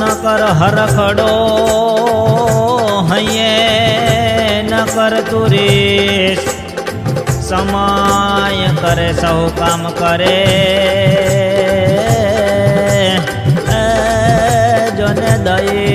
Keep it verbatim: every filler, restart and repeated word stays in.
न कर हरखड़ो हये न कर तुरीस समय करे सहु काम करे जोने दई